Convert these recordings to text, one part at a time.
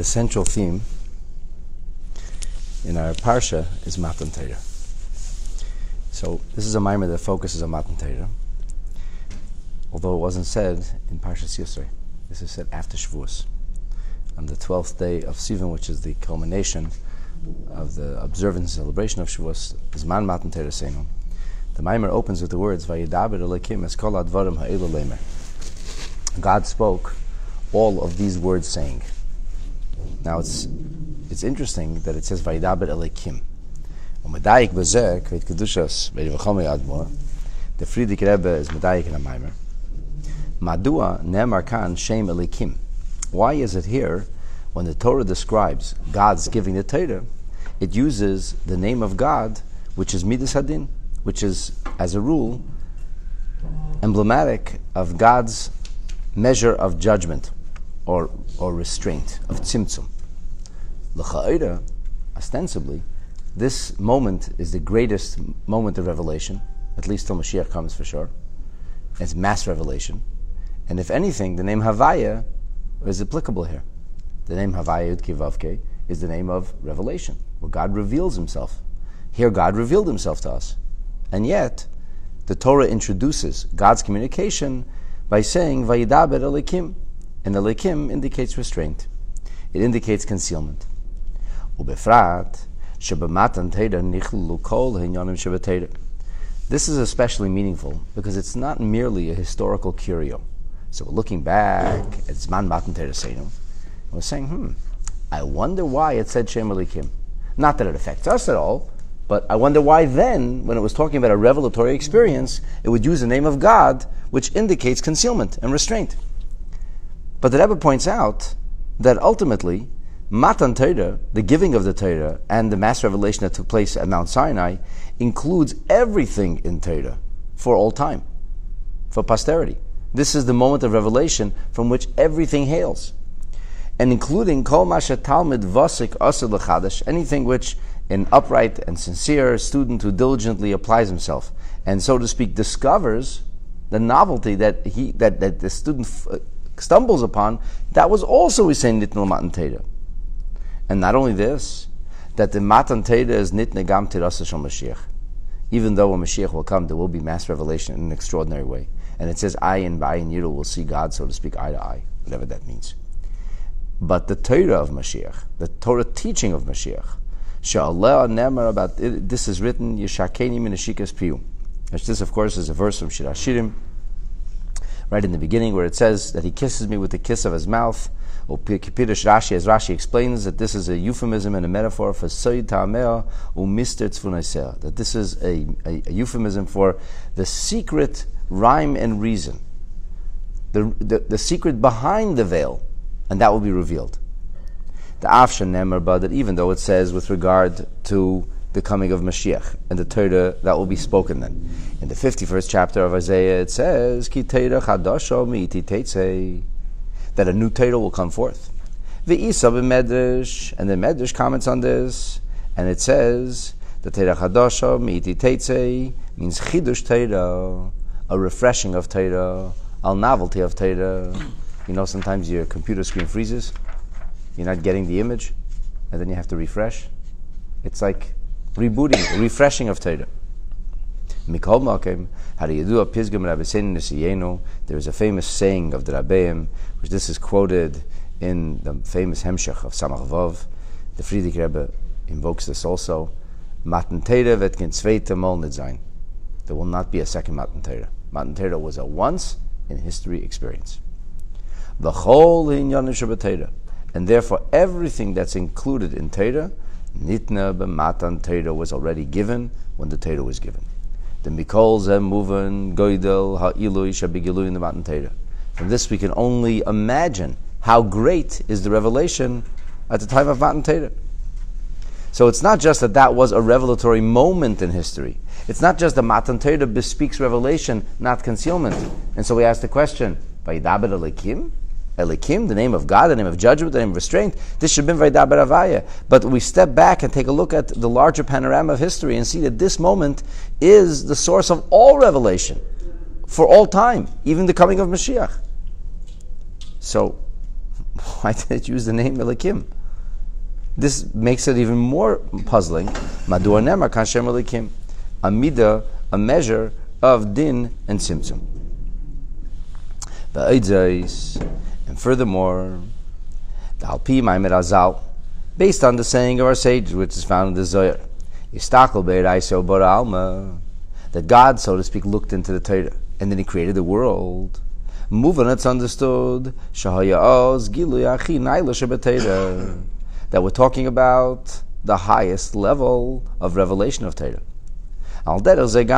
The central theme in our parsha is Matan Torah. So this is a mimer that focuses on Matan Torah, although it wasn't said in Parshas Yisro. This is said after Shavuos, on the 12th day of Sivan, which is the culmination of the observance and celebration of Shavuos. Zman Matan Torah Seinu. The mimer opens with the words Vayidaber Elokim es kol advarim ha'elu lemer. God spoke all of these words, saying. Now it's interesting that it says Vayidaber Elokim. Umedayik bezeh kveit kedushas ve'ivachomei admor. The Frierdiker Rebbe is medayik in a mimer. Madua ne'emar kan shem Elokim. Why is it here, when the Torah describes God's giving the Torah, it uses the name of God, which is Midas Hadin, which is, as a rule, emblematic of God's measure of judgment or restraint, of tzimtzum. L'cha'ira, ostensibly, this moment is the greatest moment of revelation, at least till Mashiach comes for sure. It's mass revelation. And if anything, the name Havaya is applicable here. The name Havaya Yud Kei Vav Kei is the name of revelation, where God reveals himself. Here God revealed himself to us. And yet, the Torah introduces God's communication by saying Vayidaber Elokim. And Elokim indicates restraint. It indicates concealment. Ubefrat shebamatan Torah nichlu kol hinyanim shebetorah. This is especially meaningful because it's not merely a historical curio. So we're looking back at Zman Matan Torah Seinu, and we're saying, I wonder why it said Shem Elokim. Not that it affects us at all, but I wonder why then, when it was talking about a revelatory experience, it would use the name of God, which indicates concealment and restraint. But the Rebbe points out that ultimately, Matan Torah, the giving of the Torah, and the mass revelation that took place at Mount Sinai, includes everything in Torah for all time, for posterity. This is the moment of revelation from which everything hails, and including Kol Masha Talmid Vasik Asur L'Chadash, anything which an upright and sincere student who diligently applies himself and, so to speak, discovers the novelty that the student stumbles upon, that was also we say Nitnel Matan Torah. And not only this, that the Matan Torah is Nitne Gam Tirasa Shel Mashiach. Even though when Mashiach will come, there will be mass revelation in an extraordinary way. And it says, Ayin B'ayin Yiru will see God, so to speak, eye to eye, whatever that means. But the Torah of Mashiach, the Torah teaching of Mashiach, Sha'aleh Ne'emar about it, this is written, Yeshakeni min Neshikas Piyu. This, of course, is a verse from Shir HaShirim, right in the beginning, where it says that he kisses me with the kiss of his mouth. Or Pirush Rashi, as Rashi explains, that this is a euphemism and a metaphor for Soy Ta'amea U'Mister Tzvunaisea, that this is a euphemism for the secret rhyme and reason, the secret behind the veil, and that will be revealed. The Afshan Ne'emar, that even though it says with regard to the coming of Mashiach and the Torah, that will be spoken then. In the 51st chapter of Isaiah, it says, Ki Torah Chadasha Mi'iti Teitzei, that a new Torah will come forth. Ve'isa b'medrash, and the Medrash comments on this, and it says, the Torah Chadasha Mi'iti Teitzei means Chidush Torah, a refreshing of Torah, a novelty of Torah. You know, sometimes your computer screen freezes, you're not getting the image, and then you have to refresh. It's like rebooting, refreshing of Torah. Mikol Makim, Hariyadua Pizgam Rabbeinu Nisiyenu. There is a famous saying of the Rabbeim, which this is quoted in the famous Hemshech of Samach Vav. The Frierdiker Rebbe invokes this also. Matan Torah vet ken zweite Mal nit sein. There will not be a second Matan Torah. Matan Torah was a once in history experience. V'chol hinyan shebetorah, and therefore everything that's included in Torah, nitna b'matan Torah, was already given when the Torah was given. The mikol zeh muven goydel ha'ilui shabigilui in the Matan Torah. From this we can only imagine how great is the revelation at the time of Matan Torah. So it's not just that was a revelatory moment in history. It's not just the Matan Torah bespeaks revelation, not concealment. And so we ask the question, Vayidaber Elokim? Elokim, the name of God, the name of judgment, the name of restraint. This should have been Vayidaber Havaya. But we step back and take a look at the larger panorama of history and see that this moment is the source of all revelation for all time, even the coming of Mashiach. So Why did it use the name Elikim? This makes it even more puzzling. Madua Nemar Kan Shem Elikim. A midah, a measure of din and tzimtzum. And furthermore, the Alpi Maimed Azal, based on the saying of our sages, which is found in the Zohar, Yistakel Be'eraiso Bara Alma, that God, so to speak, looked into the Torah, and then He created the world. Moving, it's understood that we're talking about the highest level of revelation of Torah. That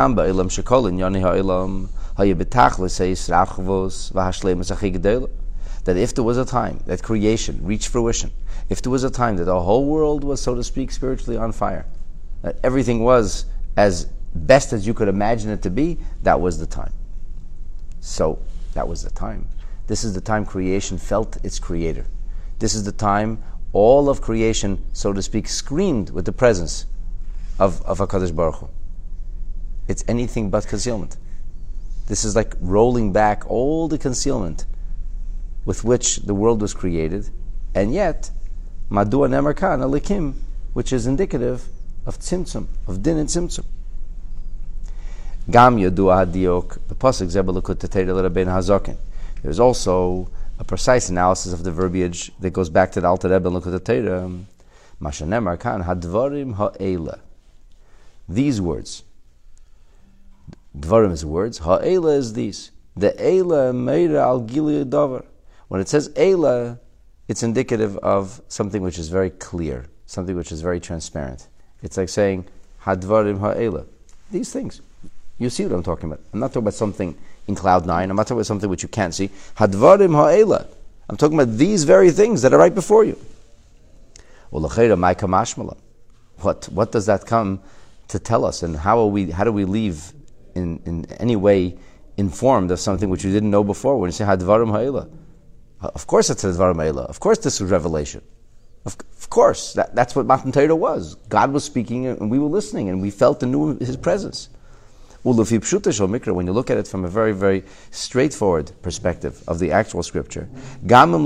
if there was a time that creation reached fruition, if there was a time that the whole world was, so to speak, spiritually on fire, that everything was as best as you could imagine it to be, that was the time. So, that was the time. This is the time creation felt its creator. This is the time all of creation, so to speak, screamed with the presence of HaKadosh Baruch Hu. It's anything but concealment. This is like rolling back all the concealment with which the world was created, and yet, Madua Nemar Kan Elikim, which is indicative of tzimtzum, of din and tzimtzum. Gam Yadua Hadiok, the pasuk Zebelukut Tetei L'Rabbeinu Hazokin. There's also a precise analysis of the verbiage that goes back to the Alter Rebbe and L'Kut Tetei. Masha Nemar Kan Hadvarim Ha'ela. These words. Dvarim is words. Ha'ela is these. The Eila Meira Al Gili Davar. When it says Eila, it's indicative of something which is very clear, something which is very transparent. It's like saying Hadvarim Ha'ela. These things. You see what I'm talking about. I'm not talking about something in cloud 9. I'm not talking about something which you can't see. Hadvarim Ha'ela. I'm talking about these very things that are right before you. Well, what does that come to tell us, and how do we leave in any way informed of something which you didn't know before? When you say Hadvarim Ha'ela, of course it's Hadvarim Ha'ela. Of course this was revelation. Of course that's what Matan Torah was. God was speaking and we were listening and we felt and knew His presence. When you look at it from a very, very straightforward perspective of the actual scripture, even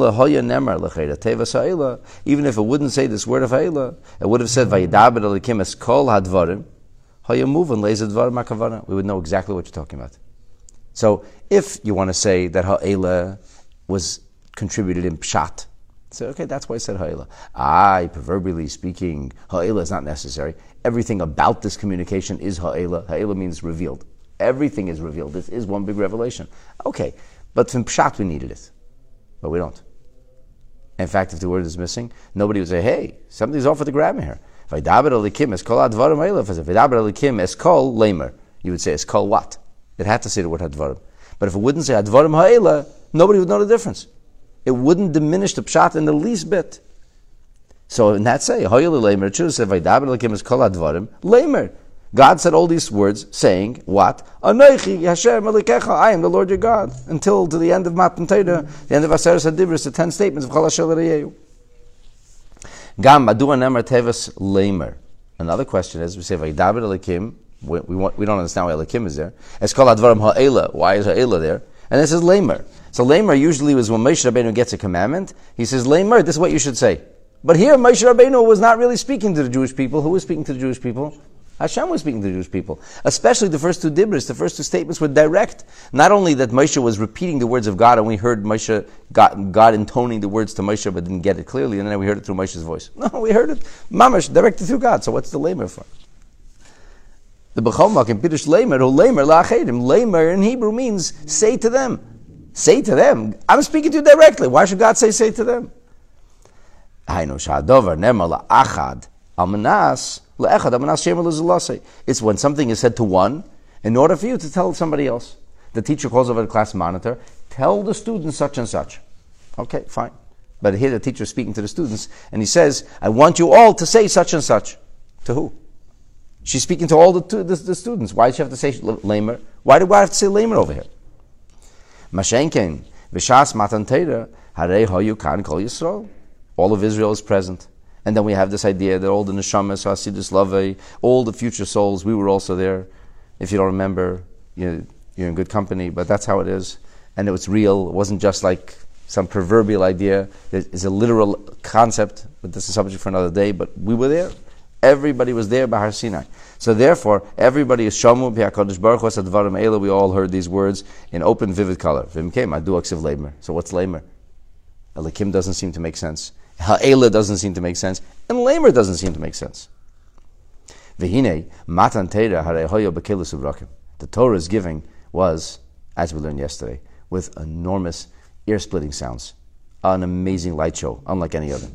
if it wouldn't say this word of Ha'ela, it would have said Vayidaber Elikim es kol hadvarim, we would know exactly what you're talking about. So if you want to say that Ha'ela was contributed in Pshat, say, okay, that's why I said Ha'ela. Proverbially speaking, Ha'ela is not necessary. Everything about this communication is Ha'ela. Ha'ela means revealed. Everything is revealed. This is one big revelation. Okay, but from Pshat we needed it. But we don't. In fact, if the word is missing, nobody would say, hey, something's off with the grammar here. Vaydaber Elikim es kol hadvarim ha'ela. If I say Vaydaber Elikim es kol lamer, you would say es kol what? It had to say the word hadvarim. But if it wouldn't say hadvarim ha'ela, nobody would know the difference. It wouldn't diminish the pshat in the least bit. So in that say, ha'ela lamer, it should have said Vaydaber Elikim es kol hadvarim lamer. God said all these words, saying, what? Anochi Hashem Elikecha, I am the Lord your God. Until to the end of Matan Torah, the end of Aseres HaDibros, the 10 statements of Chol Asher L'Reyehu. Gam Madua Nemar Teves Lamer. Another question is, we say Vaydaber Elikim. We don't understand why Elikim is there. It's called Advarim Ha'ela. Why is Ha'ela there? And this is Lamer. So Lamer usually was when Moshe Rabbeinu gets a commandment. He says, Lamer, this is what you should say. But here Moshe Rabbeinu was not really speaking to the Jewish people. Who was speaking to the Jewish people? Hashem was speaking to the Jewish people. Especially the first two dibros, the first two statements were direct. Not only that Moshe was repeating the words of God, and we heard God intoning the words to Moshe, but didn't get it clearly, and then we heard it through Moshe's voice. No, we heard it, mamash, directed through God. So what's the lamer for? The B'chomak in Pirush lamer, who lamer la'achedim. Lamer in Hebrew means say to them. Say to them. I'm speaking to you directly. Why should God say to them? It's when something is said to one, in order for you to tell somebody else. The teacher calls over the class monitor, tell the students such and such. Okay, fine. But here the teacher is speaking to the students, and he says, I want you all to say such and such. To who? She's speaking to all the students. Why does she have to say lamer? Why do I have to say lamer over here? Mashenken, V'shas Matan Torah, Harei Hayu Kan Kol Yisrael. All of Israel is present. And then we have this idea that all the neshamas, hasidus lavei, all the future souls, we were also there. If you don't remember, you're in good company, but that's how it is. And it was real. It wasn't just like some proverbial idea. There is a literal concept, but this is a subject for another day. But we were there. Everybody was there by Har Sinai. So therefore, everybody is Shamu b'HaKadosh Baruch Hu Advarim Eila. We all heard these words in open, vivid color. V'imkeim adu aksiv leimer. So what's leimer? Elikim doesn't seem to make sense. Ha'ela doesn't seem to make sense. And leimer doesn't seem to make sense. V'hinei matan teira harei hoyo b'kelus uvrakim. The Torah is giving was, as we learned yesterday, with enormous ear-splitting sounds. An amazing light show, unlike any other.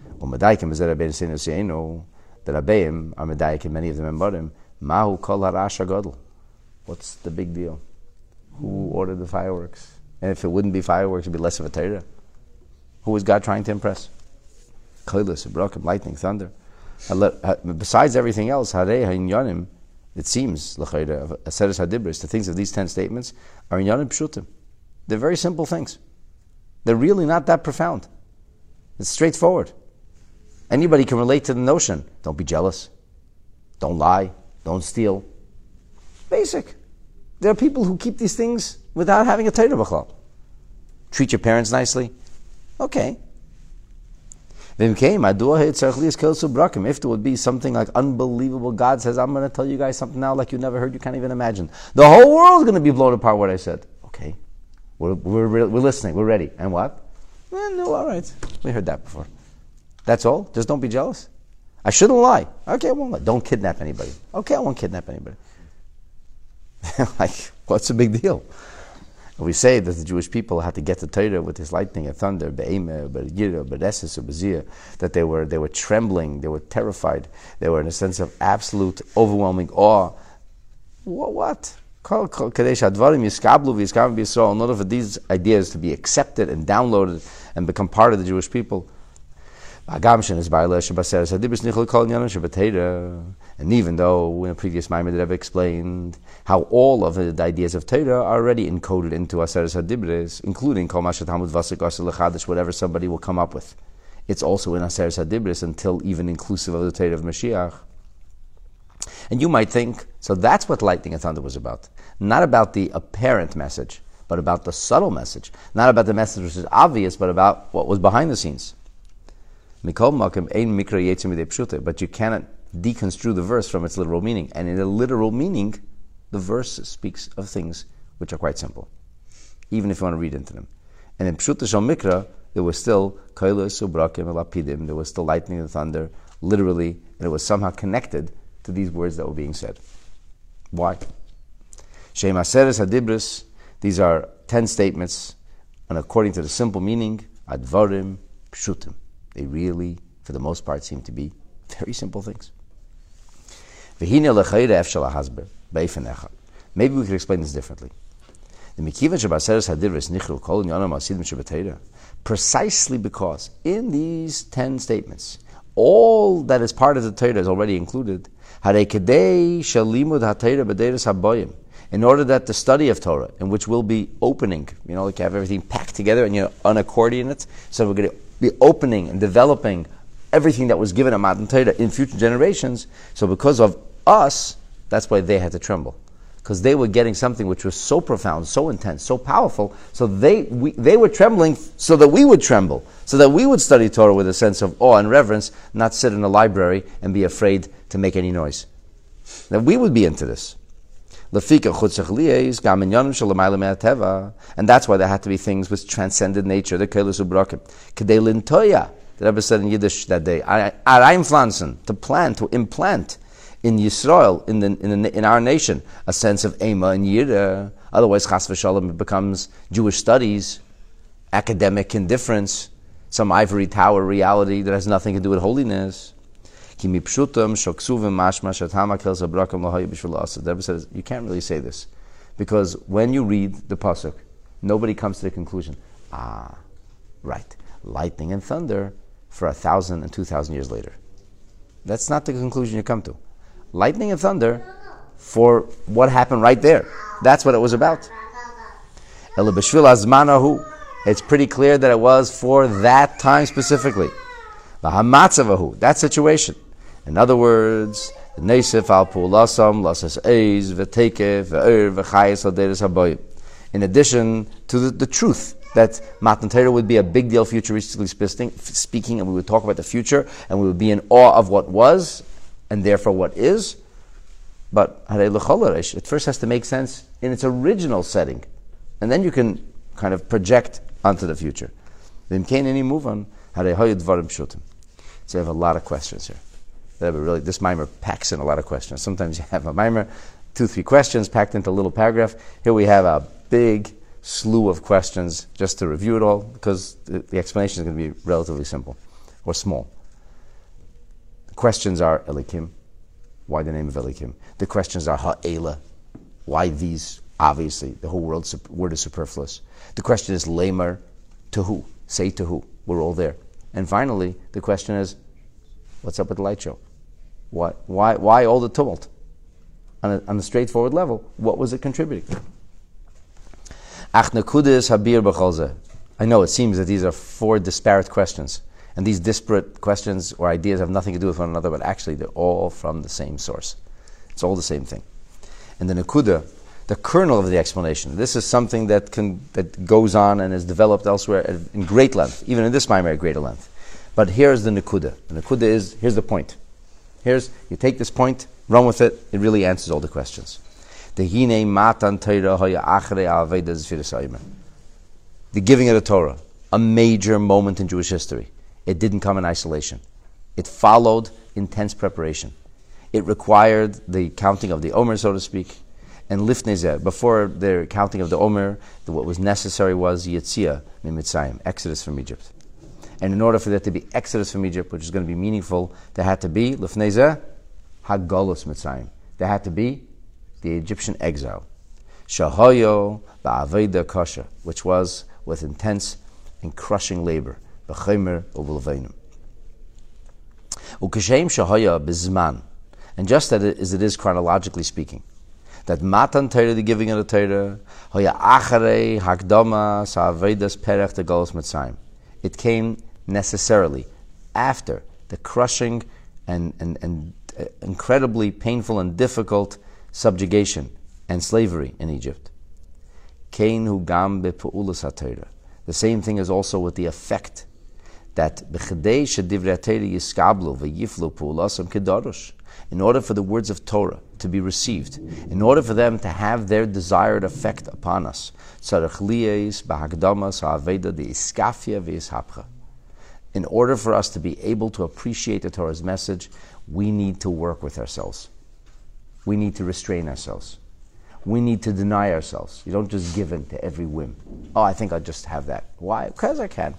The Rabbeim are medayik in many of the membarim. Mahu kol harash hagadol. What's the big deal? Who ordered the fireworks? And if it wouldn't be fireworks, it'd be less of a Torah. Who was God trying to impress? Koilus, Brokim, lightning, thunder. Besides everything else, harei ha'inyanim, it seems, l'chayra, Aseres HaDibros, the things of these 10 statements are inyanim pshutim. They're very simple things. They're really not that profound. It's straightforward. Anybody can relate to the notion. Don't be jealous. Don't lie. Don't steal. Basic. There are people who keep these things without having a Torah b'chlal. Treat your parents nicely. Okay. If there would be something like unbelievable, God says, I'm going to tell you guys something now like you never heard, you can't even imagine. The whole world's going to be blown apart what I said. Okay. We're listening. We're ready. And what? No, all right. We heard that before. That's all? Just don't be jealous? I shouldn't lie. Okay, I won't lie. Don't kidnap anybody. Okay, I won't kidnap anybody. Like, what's the big deal? We say that the Jewish people had to get the Torah with this lightning and thunder, that they were trembling, they were terrified, they were in a sense of absolute, overwhelming awe. What? In order for these ideas to be accepted and downloaded and become part of the Jewish people. And even though in a previous Maimon Rebbe explained how all of the ideas of Torah are already encoded into Aseres HaDibros, including Kol Ma Shetamud Vasek Asel Lechadash, whatever somebody will come up with. It's also in Aseres HaDibros until even inclusive of the Torah of Mashiach. And you might think, so that's what lightning and thunder was about. Not about the apparent message, but about the subtle message. Not about the message which is obvious, but about what was behind the scenes. But you cannot deconstrue the verse from its literal meaning. And in the literal meaning, the verse speaks of things which are quite simple, even if you want to read into them. And in Pshuta Shal Mikra, there was still Koilus Ubrakim Elapidim, there was still lightning and thunder, literally, and it was somehow connected to these words that were being said. Why? Shem Aseres HaDibros, these are 10 statements, and according to the simple meaning, Advarim Pshutim. They really, for the most part, seem to be very simple things. Maybe we could explain this differently. Precisely because in these 10 statements, all that is part of the Torah is already included. In order that the study of Torah, in which we'll be opening, like you have everything packed together and you unaccordion it, so we're going to be opening and developing everything that was given at Matan Torah in future generations. So because of us, that's why they had to tremble. Because they were getting something which was so profound, so intense, so powerful, so they were trembling so that we would tremble, so that we would study Torah with a sense of awe and reverence, not sit in a library and be afraid to make any noise. That we would be into this. And that's why there had to be things which transcended nature. The Keilus Ubrakim. Kedei lintoya, the Rebbe said in Yiddish that day, to plant, to implant in Yisrael, in our nation, a sense of Ema and Yira. Otherwise, Chas v'Shalom, it becomes Jewish studies, academic indifference, some ivory tower reality that has nothing to do with holiness. The Rebbe says, you can't really say this. Because when you read the Pasuk, nobody comes to the conclusion, right, lightning and thunder for 1,000 and 2,000 years later. That's not the conclusion you come to. Lightning and thunder for what happened right there. That's what it was about. It's pretty clear that it was for that time specifically. That situation. In other words, Neisif al Pulasam, Lasas Eiz, Vetekef, Ve'er, Vechayas, Alderes Haboyim. In addition to the truth that Matan Torah would be a big deal futuristically speaking, and we would talk about the future, and we would be in awe of what was, and therefore what is. But it first has to make sense in its original setting, and then you can kind of project onto the future. Then can any move on? So I have a lot of questions here. This mimer packs in a lot of questions. Sometimes you have a mimer, 2-3 questions packed into a little paragraph. Here we have a big slew of questions just to review it all, because the explanation is going to be relatively simple or small. The questions are Elikim. Why the name of Elikim? The questions are Ha'ela. Why these? Obviously, the whole word is superfluous. The question is Lamer. To who? Say to who? We're all there. And finally, the question is, what's up with the light show? Why all the tumult? On a straightforward level, what was it contributing? I know it seems that these are 4 disparate questions, and these disparate questions or ideas have nothing to do with one another, but actually they're all from the same source. It's all the same thing. And the Nakuda, the kernel of the explanation, this is something that goes on and is developed elsewhere in great length, even in this Maimer at greater length. But here's the Nakuda. The Nakuda is, here's the point. You take this point, run with it, it really answers all the questions. The giving of the Torah, a major moment in Jewish history. It didn't come in isolation. It followed intense preparation. It required the counting of the Omer, so to speak. And Lifnei Zeh, before the counting of the Omer, what was necessary was Yetziah Mitzrayim, Exodus from Egypt. And in order for there to be Exodus from Egypt, which is going to be meaningful, there had to be Lifnei Zeh, Hagolus Mitzrayim. There had to be the Egyptian exile. Shahoyo ba'aveda kasha, which was with intense and crushing labor. B'chaymer u'b'leveinim. Ukashem shahoya bizman. And just as it is chronologically speaking, that Matan Torah, the giving of the Torah, hoya acharei hakdama sa'avedas perech the Golus Mitzrayim. It came necessarily after the crushing and incredibly painful and difficult subjugation and slavery in Egypt. Kein hu gam be'pu'ulas ha'Torah. The same thing is also with the effect that b'chedei shedivrei ha'Torah yiskablu v'yiflu pu'ulasam kedarush. In order for the words of Torah to be received, in order for them to have their desired effect upon us, tzarech liyes b'hakdamas ha'aveda de'iskafia v'yishapcha. In order for us to be able to appreciate the Torah's message, we need to work with ourselves. We need to restrain ourselves. We need to deny ourselves. You don't just give in to every whim. Oh, I think I'll just have that. Why? Because I can.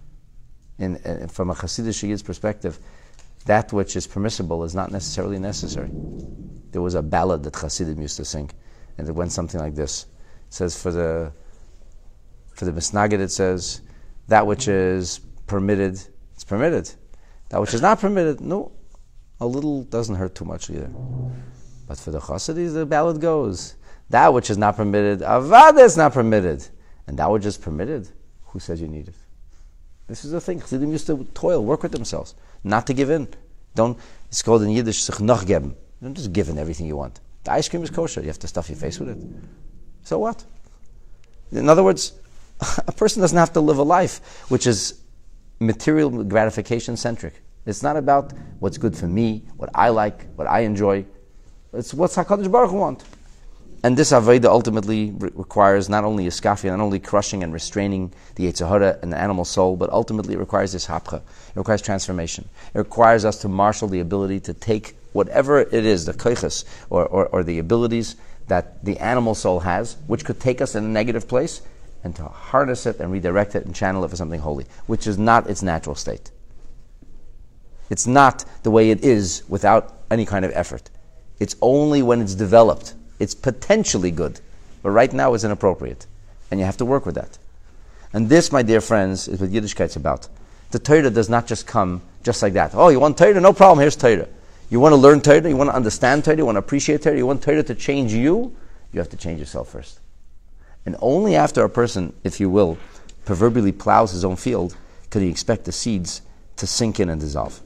And from a Hasidic Yid's perspective, that which is permissible is not necessarily necessary. There was a ballad that Hasidim used to sing, and it went something like this. It says for the Misnagid, it says, that which is permitted, it's permitted. That which is not permitted, no, a little doesn't hurt too much either. But for the Chassidim, the ballad goes, that which is not permitted, avada is not permitted. And that which is permitted, who says you need it? This is the thing. Chassidim used to toil, work with themselves, not to give in. It's called in Yiddish, sich nachgeben. Don't just give in everything you want. The ice cream is kosher, you have to stuff your face with it. So what? In other words, a person doesn't have to live a life which is material gratification centric. It's not about what's good for me, what I like, what I enjoy. It's what's HaKadosh Baruch Hu want. And this Aveda ultimately requires not only iskafia, not only crushing and restraining the Yetzer Hara and the animal soul, but ultimately it requires this hapcha. It requires transformation. It requires us to marshal the ability to take whatever it is, the koiches, or the abilities that the animal soul has, which could take us in a negative place, and to harness it and redirect it and channel it for something holy, which is not its natural state. It's not the way it is without any kind of effort. It's only when it's developed. It's potentially good, but right now it's inappropriate. And you have to work with that. And this, my dear friends, is what Yiddishkeit's about. The Torah does not just come just like that. Oh, you want Torah? No problem, here's Torah. You want to learn Torah? You want to understand Torah? You want to appreciate Torah? You want Torah to change you? You have to change yourself first. And only after a person, if you will, proverbially plows his own field, can he expect the seeds to sink in and dissolve.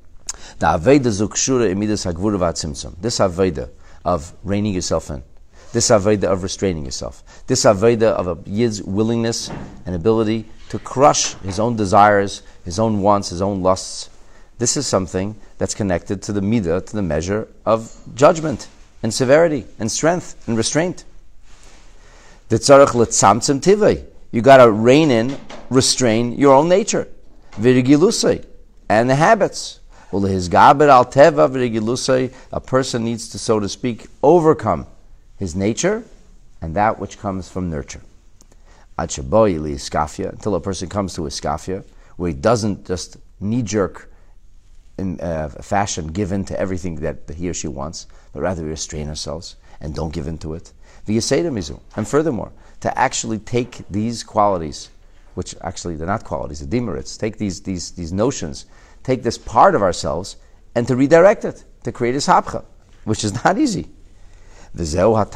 The Aveda Zukshura Emidas Hagvura Vatzimtzum. This Aveda of reining yourself in. this avodah of restraining yourself, this avodah of a yid's willingness and ability to crush his own desires, his own wants, his own lusts. This is something that's connected to the midah, to the measure of judgment and severity and strength and restraint. You got to rein in, restrain your own nature, v'regilusay, and the habits. A person needs to, so to speak, overcome his nature and that which comes from nurture. Until a person comes to iskafia, where he doesn't just knee-jerk in fashion give in to everything that he or she wants, but rather we restrain ourselves and don't give in to it. And furthermore, to actually take these qualities, which actually they're not qualities, they're demerits, take these notions, take this part of ourselves, and to redirect it, to create a hapcha, which is not easy. You want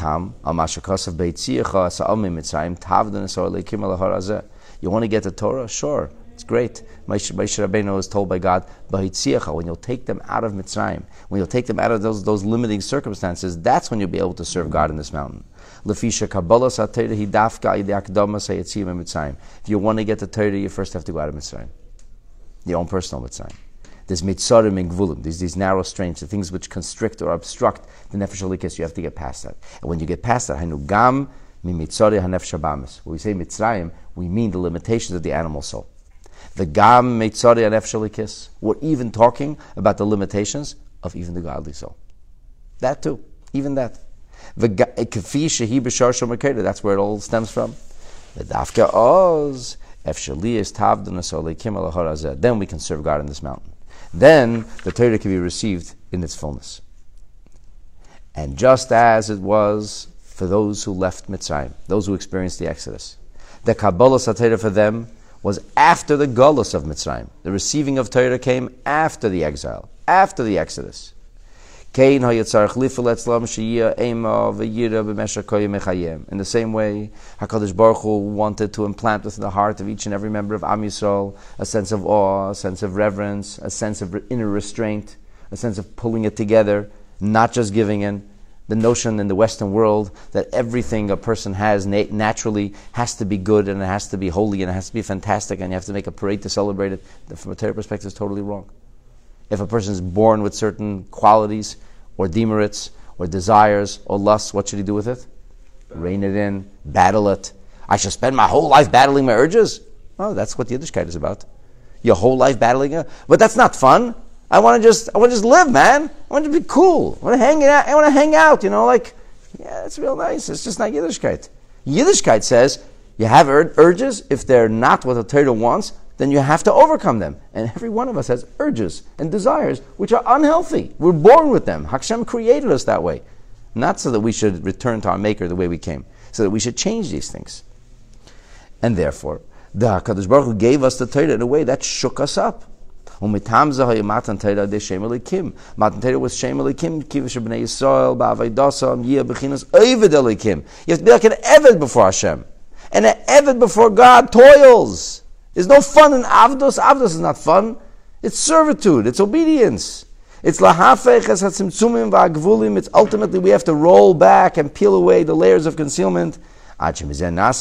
to get the Torah? Sure, it's great. Moshe Rabbeinu was told by God, when you'll take them out of Mitzrayim, when you'll take them out of those limiting circumstances, that's when you'll be able to serve God in this mountain. If you want to get the Torah, you first have to go out of Mitzrayim, your own personal Mitzrayim. There's mitzarim and gvulim, these narrow strains, the things which constrict or obstruct the nefesh halikis. You have to get past that. And when you get past that, hainu gam mi mitzari hanefesh habamis. When we say Mitzrayim, we mean the limitations of the animal soul. The gam mitzari hanefesh halikis. We're even talking about the limitations of even the godly soul. That too, even that. That's where it all stems from. Then we can serve God in this mountain. Then the Torah can be received in its fullness. And just as it was for those who left Mitzrayim, those who experienced the Exodus, the Kabbalah Torah for them was after the Golus of Mitzrayim. The receiving of Torah came after the exile, after the Exodus. In the same way, HaKadosh Baruch Hu wanted to implant within the heart of each and every member of Am Yisrael a sense of awe, a sense of reverence, a sense of inner restraint, a sense of pulling it together, not just giving in. The notion in the Western world that everything a person has naturally has to be good and it has to be holy and it has to be fantastic and you have to make a parade to celebrate it, from a Torah perspective, is totally wrong. If a person is born with certain qualities or demerits or desires or lusts, what should he do with it? Rein it in, battle it. I should spend my whole life battling my urges? Oh, that's what Yiddishkeit is about. Your whole life battling it? But that's not fun. I want to just live, man. I want to be cool. I want to hang out. Yeah, it's real nice. It's just not Yiddishkeit. Yiddishkeit says you have urges. If they're not what the Torah wants, then you have to overcome them. And every one of us has urges and desires which are unhealthy. We're born with them. Hashem created us that way. Not so that we should return to our Maker the way we came. So that we should change these things. And therefore, the HaKadosh Baruch Hu gave us the Torah in a way that shook us up. Matan Torah was Shem Elikim, Kivish B'nei Yisrael, Ba'avaydasam, Yiyah B'chinas, Oived Elikim. You have to be like an Eved before Hashem. And an Eved before God toils. There's no fun in Avdos. Avdos is not fun. It's servitude. It's obedience. It's lahafech es hatzimtzumim va'agvulim. It's ultimately we have to roll back and peel away the layers of concealment. You know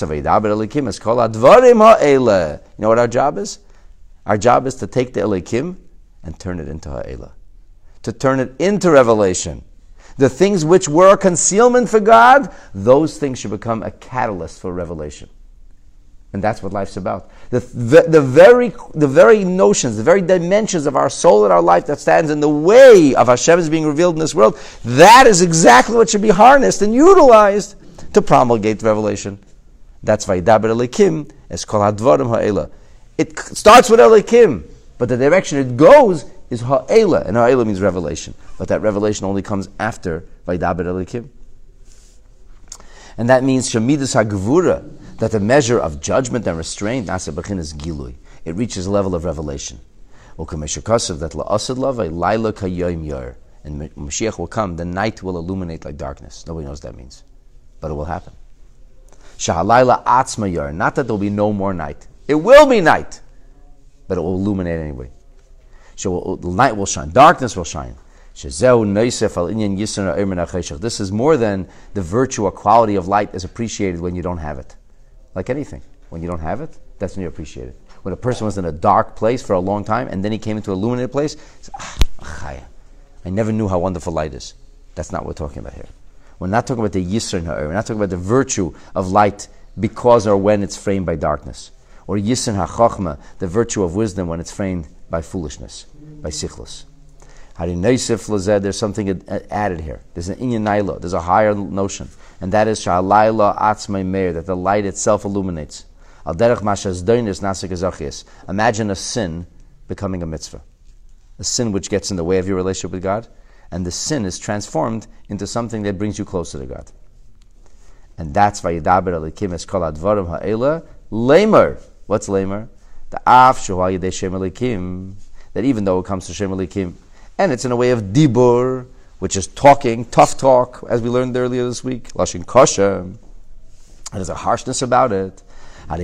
what our job is? Our job is to take the Elikim and turn it into Ha'ela. To turn it into revelation. The things which were concealment for God, those things should become a catalyst for revelation. And that's what life's about. The very notions, the very dimensions of our soul and our life that stands in the way of Hashem is being revealed in this world, that is exactly what should be harnessed and utilized to promulgate revelation. That's Vaydaber Elikim, es kol hadvarim ha'ela. It starts with Elikim, but the direction it goes is ha'ela, and ha'ela means revelation. But that revelation only comes after Vaydaber Elikim. And that means Shemidas HaGevura, that the measure of judgment and restraint, Nasa B'chinas Gilui, it reaches a level of revelation. That la'asad lava, laila kayoim yor. And Mashiach will come, the night will illuminate like darkness. Nobody knows what that means. But it will happen. Shahalayla atzma yor. Not that there will be no more night. It will be night. But it will illuminate anyway. So the night will shine. Darkness will shine. This is more than the virtue or quality of light is appreciated when you don't have it. Like anything. When you don't have it, that's when you appreciate it. When a person was in a dark place for a long time and then he came into an illuminated place, he said, I never knew how wonderful light is. That's not what we're talking about here. We're not talking about the Yisr Ha'or. We're not talking about the virtue of light because or when it's framed by darkness. Or Yisr HaChochma, the virtue of wisdom when it's framed by foolishness, by Sichlus. There's something added here. There's an inyan naila. There's a higher notion, and that is sha'alayla atzmei meir, that the light itself illuminates. Al derech mashas doinis nasik ezachias. Imagine a sin becoming a mitzvah, a sin which gets in the way of your relationship with God, and the sin is transformed into something that brings you closer to God. And that's vayidaber elikim es kol advarim ha'ela lamer. What's lamer? The af shuha yidei shem elikim. That even though it comes to shem elikim, and it's in a way of dibur, which is talking, tough talk, as we learned earlier this week. Lashon kosher. And there's a harshness about it. From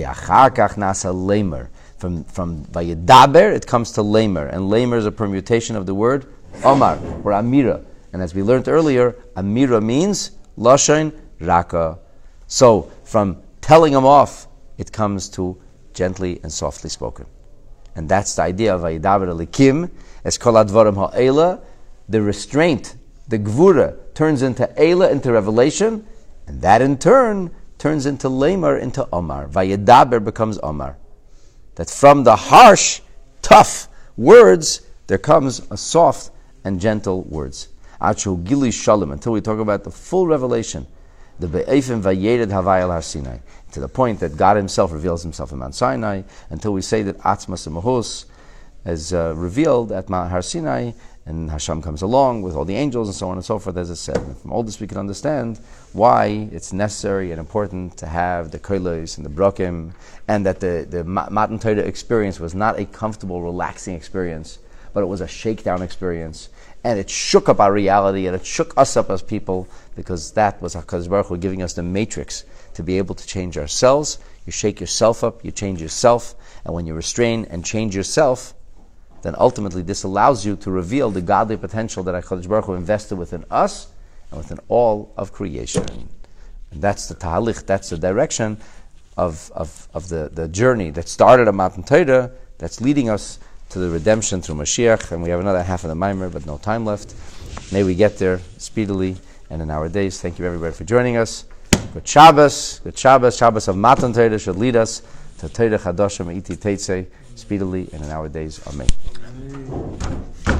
vayedaber, it comes to lamer. And lamer is a permutation of the word omar, or amira. And as we learned earlier, amira means lashon raka. So from telling him off, it comes to gently and softly spoken. And that's the idea of vayedaber elikim. As kol advarim ha'ela, the restraint, the gvura, turns into ela, into revelation, and that in turn turns into lamer, into omar. Vayedaber becomes omar. That from the harsh, tough words, there comes a soft and gentle words. Achu gili shalom, until we talk about the full revelation. The be'efim vayered havayel har Sinai, to the point that God Himself reveals Himself in Mount Sinai, until we say that atzmas mahus is revealed at Mount Har Sinai, and Hashem comes along with all the angels and so on and so forth, as it said. And from all this we can understand why it's necessary and important to have the kolos and the brokim, and that the Matan Torah experience was not a comfortable, relaxing experience, but it was a shakedown experience. And it shook up our reality, and it shook us up as people, because that was HaKadosh Baruch Hu giving us the matrix to be able to change ourselves. You shake yourself up, you change yourself, and when you restrain and change yourself, then ultimately this allows you to reveal the godly potential that HaKadosh Baruch Hu invested within us and within all of creation. And that's the tahalich, that's the direction of the journey that started at Matan Torah, that's leading us to the redemption through Mashiach. And we have another half of the Maimer, but no time left. May we get there speedily and in our days. Thank you everybody for joining us. Good Shabbos of Matan Torah should lead us to Torah Chadashah Me'iti Teitzei speedily and in our days. Amen.